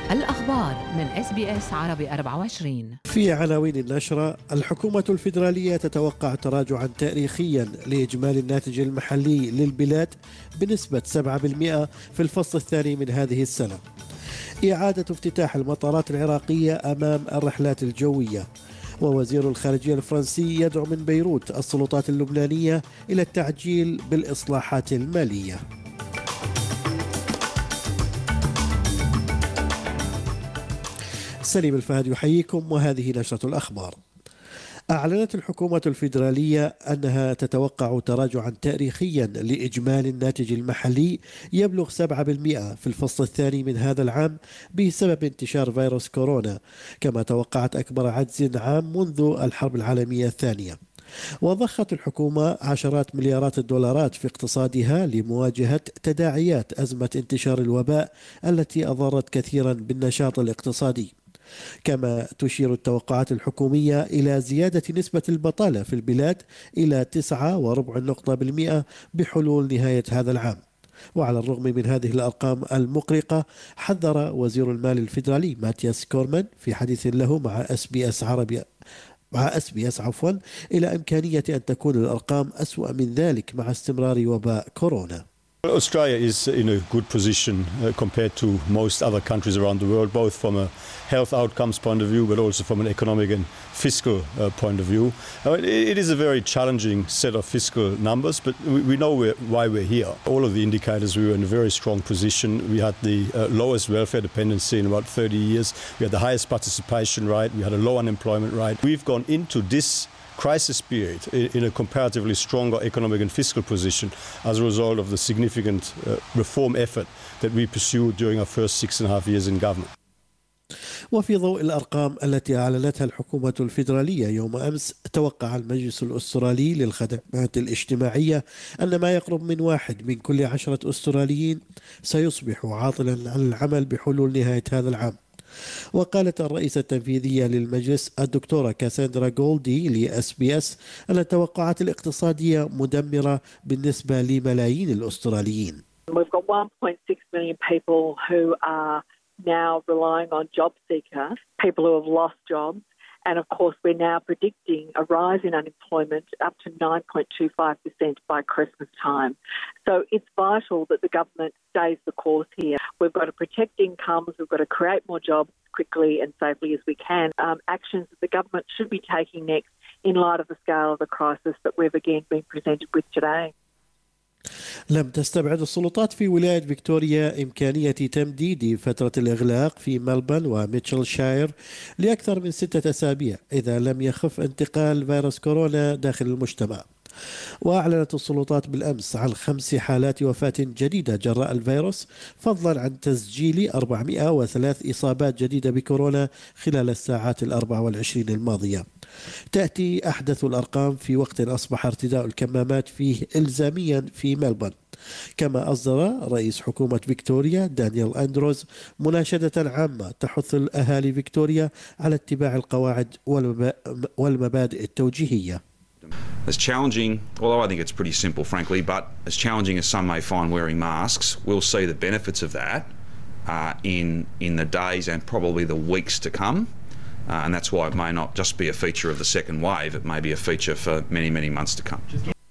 الأخبار من SBS عربي 24. في عناوين النشرة: الحكومة الفيدرالية تتوقع تراجعا تاريخيا لإجمالي الناتج المحلي للبلاد بنسبة 7% في الفصل الثاني من هذه السنة. إعادة افتتاح المطارات العراقية أمام الرحلات الجوية. ووزير الخارجية الفرنسي يدعو من بيروت السلطات اللبنانية إلى التعجيل بالإصلاحات المالية. سليم الفهد يحييكم، وهذه نشرة الأخبار. أعلنت الحكومة الفيدرالية أنها تتوقع تراجعا تاريخيا لإجمالي الناتج المحلي يبلغ 7% في الفصل الثاني من هذا العام بسبب انتشار فيروس كورونا، كما توقعت أكبر عجز عام منذ الحرب العالمية الثانية. وضخت الحكومة عشرات مليارات الدولارات في اقتصادها لمواجهة تداعيات أزمة انتشار الوباء التي أضرت كثيرا بالنشاط الاقتصادي. كما تشير التوقعات الحكومية إلى زيادة نسبة البطالة في البلاد إلى 9.4% بحلول نهاية هذا العام. وعلى الرغم من هذه الأرقام المقلقة، حذر وزير المال الفيدرالي ماتياس كورمان في حديث له مع SBS إلى إمكانية أن تكون الأرقام أسوأ من ذلك مع استمرار وباء كورونا. Australia is in a good position compared to most other countries around the world, both from a health outcomes point of view, but also from an economic and fiscal point of view. It is a very challenging set of fiscal numbers, but we know why we're here. All of the indicators, we were in a very strong position. We had the lowest welfare dependency in about 30 years. We had the highest participation rate. We had a low unemployment rate. We've gone into this crisis period in a comparatively stronger economic and fiscal position as a result of the significant reform effort that we pursued during our first 6.5 years in government. وفي ضوء الأرقام التي أعلنتها الحكومة الفيدرالية يوم أمس، توقع المجلس الأسترالي للخدمات الاجتماعية أن ما يقرب من 1 من كل 10 أستراليين سيصبح عاطلا عن العمل بحلول نهاية هذا العام. وقالت الرئيسة التنفيذية للمجلس الدكتورة كاساندرا جولدي لSBS أن التوقعات الاقتصادية مدمرة بالنسبة لملايين الأستراليين. We've got 1.6 million people who are now relying on job seekers, people who have lost jobs. And of course, we're now predicting a rise in unemployment up to 9.25% by Christmas time. So it's vital that the government stays the course here. We've got to protect incomes. We've got to create more jobs quickly and safely as we can. Actions that the government should be taking next in light of the scale of the crisis that we've again been presented with today. لم تستبعد السلطات في ولاية فيكتوريا إمكانية تمديد فترة الإغلاق في ملبن وميتشلشاير لأكثر من 6 أسابيع إذا لم يخف انتقال فيروس كورونا داخل المجتمع. وأعلنت السلطات بالأمس عن 5 حالات وفاة جديدة جراء الفيروس، فضلا عن تسجيل 403 إصابات جديدة بكورونا خلال الساعات 24 الماضية. تأتي أحدث الأرقام في وقت أصبح ارتداء الكمامات فيه إلزاميا في ملبن. كما أصدر رئيس حكومة فيكتوريا دانيال أندروز مناشدة عامة تحث الأهالي فيكتوريا على اتباع القواعد والمبادئ التوجيهية. As challenging, although I think it's pretty simple, frankly, but as challenging as some may find wearing masks, we'll see the benefits of that in the days and probably the weeks to come. And that's why it may not just be a feature of the second wave, it may be a feature for many, many months to come.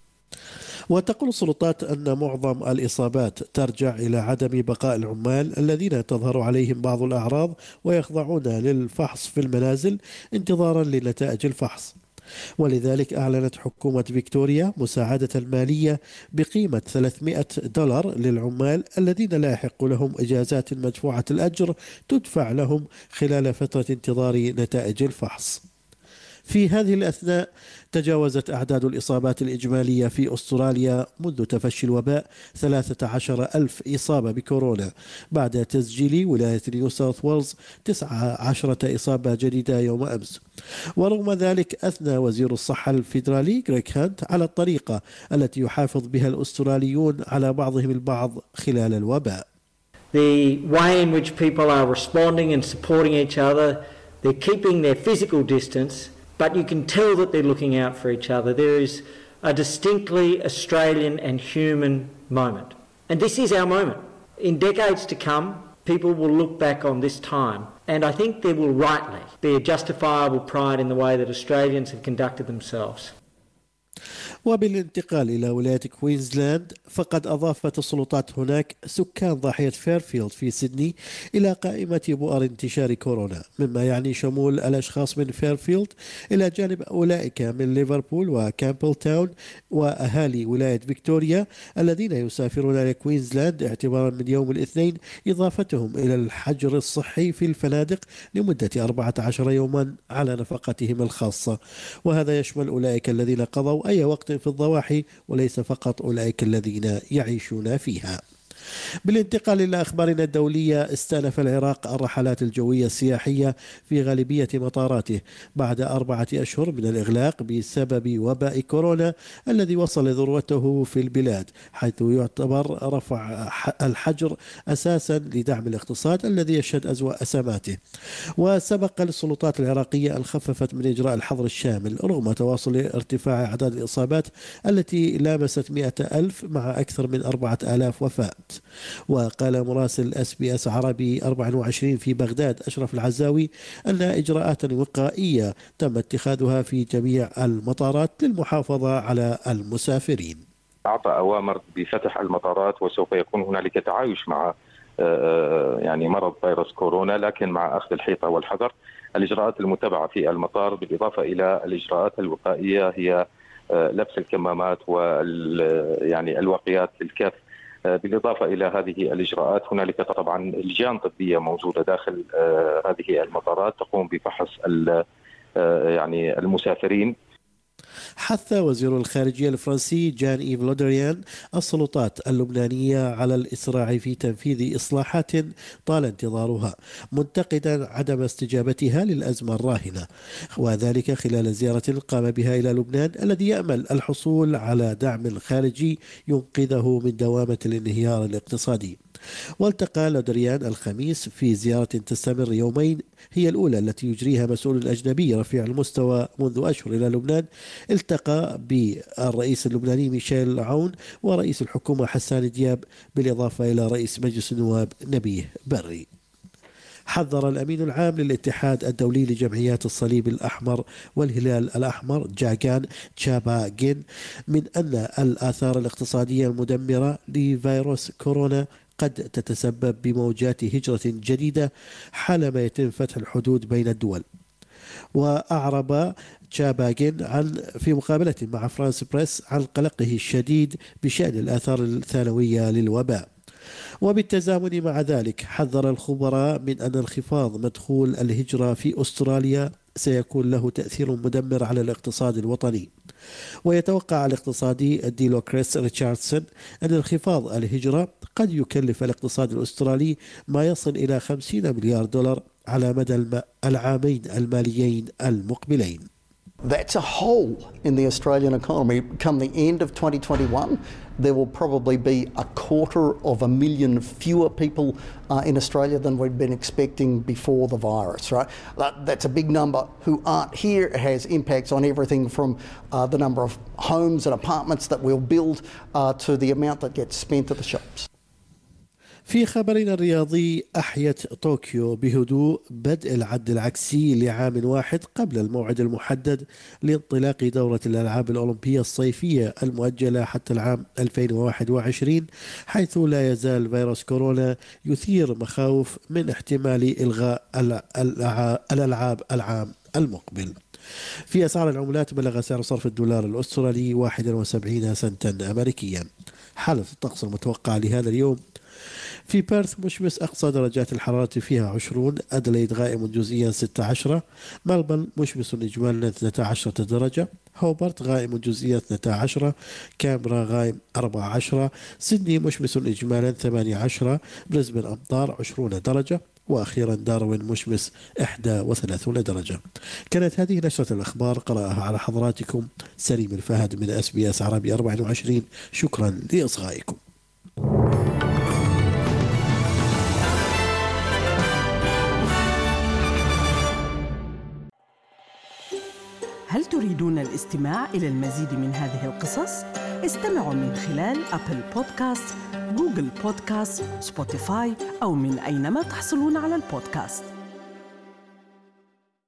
وتقول السلطات أن معظم الإصابات ترجع إلى عدم بقاء العمال الذين تظهر عليهم بعض الأعراض ويخضعون للفحص في المنازل انتظارا لنتائج الفحص. ولذلك أعلنت حكومة فيكتوريا مساعدة مالية بقيمة $300 للعمال الذين لا يحق لهم إجازات مدفوعة الأجر تدفع لهم خلال فترة انتظار نتائج الفحص. في هذه الأثناء تجاوزت أعداد الإصابات الإجمالية في أستراليا منذ تفشي الوباء 13,000 إصابة بكورونا، بعد تسجيل ولاية نيو ساوث ويلز 19 إصابة جديدة يوم أمس. ورغم ذلك أثنى وزير الصحة الفيدرالي غريغ هانت على الطريقة التي يحافظ بها الأستراليون على بعضهم البعض خلال الوباء. The way in which people are responding and supporting each other, they're keeping their physical distance, but you can tell that they're looking out for each other. There is a distinctly Australian and human moment. And this is our moment. In decades to come, people will look back on this time, and I think there will rightly be a justifiable pride in the way that Australians have conducted themselves. وبالانتقال إلى ولاية كوينزلاند، فقد أضافت السلطات هناك سكان ضاحية فيرفيلد في سيدني إلى قائمة بؤر انتشار كورونا، مما يعني شمول الأشخاص من فيرفيلد إلى جانب أولئك من ليفربول وكامبل تاون وأهالي ولاية فيكتوريا الذين يسافرون إلى كوينزلاند اعتبارا من يوم الاثنين، إضافتهم إلى الحجر الصحي في الفنادق لمدة 14 يوما على نفقتهم الخاصة، وهذا يشمل أولئك الذين قضوا أي وقت في الضواحي وليس فقط أولئك الذين يعيشون فيها. بالانتقال إلى أخبارنا الدولية، استأنف العراق الرحلات الجوية السياحية في غالبية مطاراته بعد 4 أشهر من الإغلاق بسبب وباء كورونا الذي وصل ذروته في البلاد، حيث يعتبر رفع الحجر أساسا لدعم الاقتصاد الذي يشهد أسوأ أسماته. وسبق للسلطات العراقية أن خففت من إجراء الحظر الشامل رغم تواصل ارتفاع أعداد الإصابات التي لامست 100,000 مع أكثر من 4,000 وفاة. وقال مراسل SBS عربي 24 في بغداد أشرف العزاوي أن إجراءات وقائية تم اتخاذها في جميع المطارات للمحافظة على المسافرين. أعطى أوامر بفتح المطارات، وسوف يكون هنالك تعايش مع يعني مرض فيروس كورونا، لكن مع أخذ الحيطة والحذر. الإجراءات المتبعة في المطار بالإضافة إلى الإجراءات الوقائية هي لبس الكمامات يعني الوقايات للكف. بالإضافة إلى هذه الإجراءات هنالك طبعا لجان طبية موجودة داخل هذه المطارات تقوم بفحص يعني المسافرين. حث وزير الخارجية الفرنسي جان إيف لودريان السلطات اللبنانية على الإسراع في تنفيذ إصلاحات طال انتظارها، منتقدا عدم استجابتها للأزمة الراهنة، وذلك خلال زيارة قام بها إلى لبنان الذي يأمل الحصول على دعم خارجي ينقذه من دوامة الانهيار الاقتصادي. والتقى لودريان الخميس في زيارة تستمر يومين هي الأولى التي يجريها مسؤول أجنبي رفيع المستوى منذ أشهر إلى لبنان، التقى بالرئيس اللبناني ميشيل عون ورئيس الحكومة حسان دياب بالإضافة إلى رئيس مجلس النواب نبيه بري. حذر الأمين العام للاتحاد الدولي لجمعيات الصليب الأحمر والهلال الأحمر جاغان تشاباغين من أن الآثار الاقتصادية المدمرة لفيروس كورونا قد تتسبب بموجات هجرة جديدة حالما يتم فتح الحدود بين الدول. وأعرب تشاباغين في مقابلة مع فرانس بريس عن قلقه الشديد بشأن الآثار الثانوية للوباء. وبالتزامن مع ذلك حذر الخبراء من أن انخفاض مدخول الهجرة في أستراليا سيكون له تأثير مدمر على الاقتصاد الوطني. ويتوقع الاقتصادي ديلو كريس ريتشاردسون أن انخفاض الهجرة قد يكلف الاقتصاد الأسترالي ما يصل إلى 50 مليار دولار على مدى العامين الماليين المقبلين. That's a hole in the Australian economy. Come the end of 2021, there will probably be 250,000 fewer people in Australia than we'd been expecting before the virus, right? That's a big number who aren't here. It has impacts on everything from the number of homes and apartments that we'll build to the amount that gets spent at the shops. في خبرنا الرياضي، أحيت طوكيو بهدوء بدء العد العكسي لعام واحد قبل الموعد المحدد لانطلاق دورة الألعاب الأولمبية الصيفية المؤجلة حتى العام 2021، حيث لا يزال فيروس كورونا يثير مخاوف من احتمال إلغاء الألعاب العام المقبل. في أسعار العملات بلغ سعر صرف الدولار الأسترالي 71 سنتا أمريكيا. حالة الطقس المتوقعة لهذا اليوم: في بيرث مشمس أقصى درجات الحرارة فيها 20، أدليد غائم جزئيا 16، ملبورن مشمس إجمالا 12 درجة، هوبرت غائم جزئيا 12، كامبرا غائم 14، سيدني مشمس إجمالا 18، بريسبن أمطار 20 درجة، وأخيرا داروين مشمس 31 درجة. كانت هذه نشرة الأخبار قرأها على حضراتكم سليم الفهد من SBS عربي 24. شكرا لإصغائكم. هل تريدون الاستماع إلى المزيد من هذه القصص؟ استمعوا من خلال أبل بودكاست، جوجل بودكاست، سبوتيفاي أو من أينما تحصلون على البودكاست.